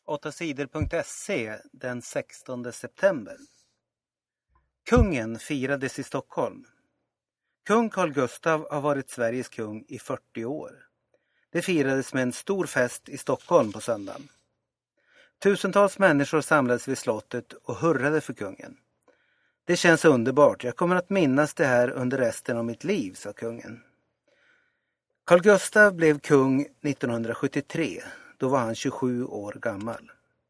8sidor.se den 16 september. Kungen firades i Stockholm. Kung Carl Gustaf har varit Sveriges kung i 40 år. Det firades med en stor fest i Stockholm på söndagen. Tusentals människor samlades vid slottet och hurrade för kungen. Det känns underbart, jag kommer att minnas det här under resten av mitt liv, sa kungen. Carl Gustaf blev kung 1973, då var han 27 år gammal.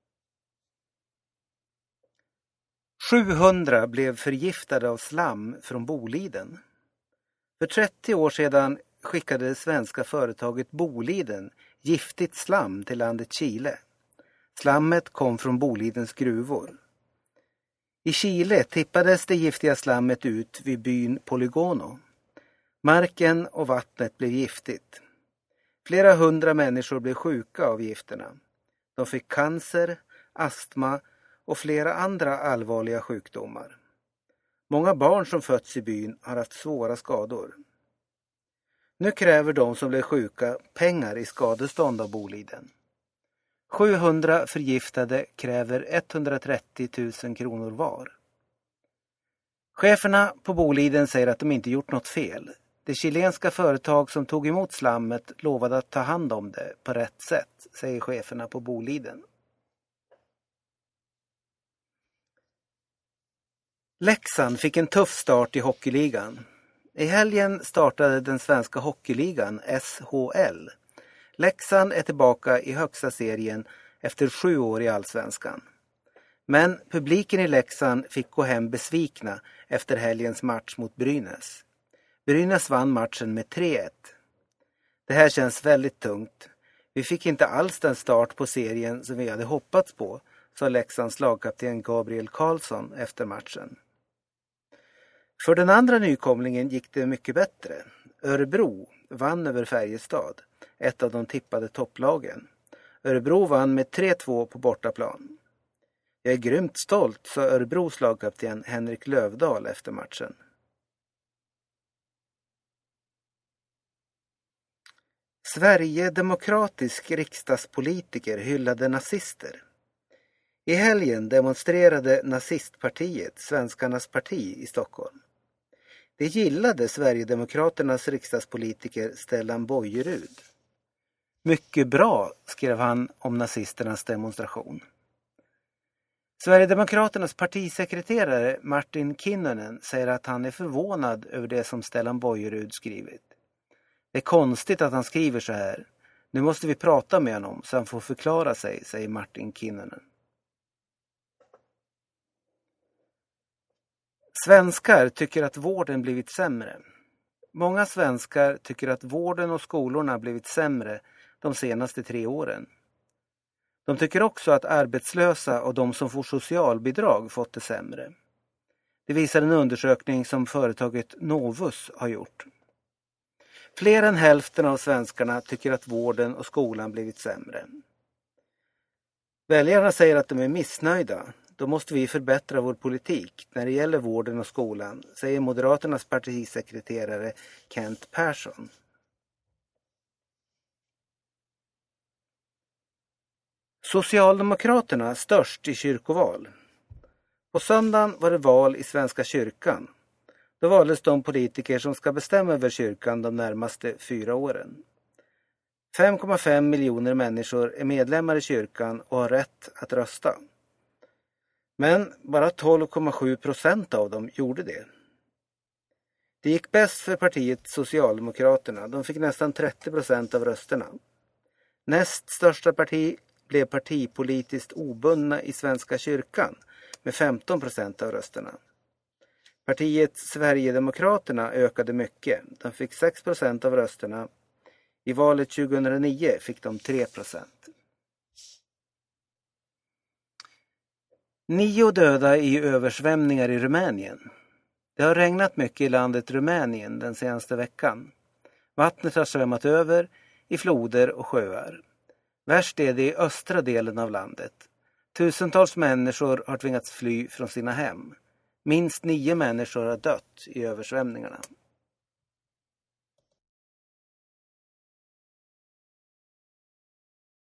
700 blev förgiftade av slam från Boliden. För 30 år sedan skickade det svenska företaget Boliden giftigt slam till landet Chile. Slammet kom från Bolidens gruvor. I Chile tippades det giftiga slammet ut vid byn Polygono. Marken och vattnet blev giftigt. Flera hundra människor blev sjuka av gifterna. De fick cancer, astma och flera andra allvarliga sjukdomar. Många barn som fötts i byn har haft svåra skador. Nu kräver de som blev sjuka pengar i skadestånd av Boliden. 700 förgiftade kräver 130 000 kronor var. Cheferna på Boliden säger att de inte gjort något fel. Det chilenska företag som tog emot slammet lovade att ta hand om det på rätt sätt, säger cheferna på Boliden. Leksand fick en tuff start i hockeyligan. I helgen startade den svenska hockeyligan SHL. Leksand är tillbaka i högsta serien efter 7 år i allsvenskan. Men publiken i Leksand fick gå hem besvikna efter helgens match mot Brynäs. Brynäs vann matchen med 3-1. Det här känns väldigt tungt. Vi fick inte alls den start på serien som vi hade hoppats på, sa Leksands lagkapten Gabriel Karlsson efter matchen. För den andra nykomlingen gick det mycket bättre. Örebro vann över Färjestad, ett av de tippade topplagen. Örebro vann med 3-2 på bortaplan. Jag är grymt stolt, sa Örebros lagkapten Henrik Lövdahl efter matchen. Sverigedemokratisk riksdagspolitiker hyllade nazister. I helgen demonstrerade nazistpartiet Svenskarnas parti i Stockholm. Det gillade Sverigedemokraternas riksdagspolitiker Stellan Bojerud. Mycket bra, skrev han om nazisternas demonstration. Sverigedemokraternas partisekreterare Martin Kinnunen säger att han är förvånad över det som Stellan Bojerud skrivit. Det är konstigt att han skriver så här. Nu måste vi prata med honom så han får förklara sig, säger Martin Kinnunen. Svenskar tycker att vården blivit sämre. Många svenskar tycker att vården och skolorna blivit sämre de senaste 3 åren. De tycker också att arbetslösa och de som får socialbidrag fått det sämre. Det visar en undersökning som företaget Novus har gjort. Fler än hälften av svenskarna tycker att vården och skolan blivit sämre. Väljarna säger att de är missnöjda. Då måste vi förbättra vår politik när det gäller vården och skolan, säger Moderaternas partisekreterare Kent Persson. Socialdemokraterna störst i kyrkoval. På söndagen var det val i Svenska kyrkan. Då valdes de politiker som ska bestämma över kyrkan de närmaste 4 åren. 5,5 miljoner människor är medlemmar i kyrkan och har rätt att rösta. Men bara 12,7% av dem gjorde det. Det gick bäst för partiet Socialdemokraterna. De fick nästan 30% av rösterna. Näst största parti blev partipolitiskt obundna i Svenska kyrkan med 15% av rösterna. Partiet Sverigedemokraterna ökade mycket. De fick 6% av rösterna. I valet 2009 fick de 3%. 9 döda i översvämningar i Rumänien. Det har regnat mycket i landet Rumänien den senaste veckan. Vattnet har svämmat över i floder och sjöar. Värst är det i östra delen av landet. Tusentals människor har tvingats fly från sina hem. Minst 9 människor har dött i översvämningarna.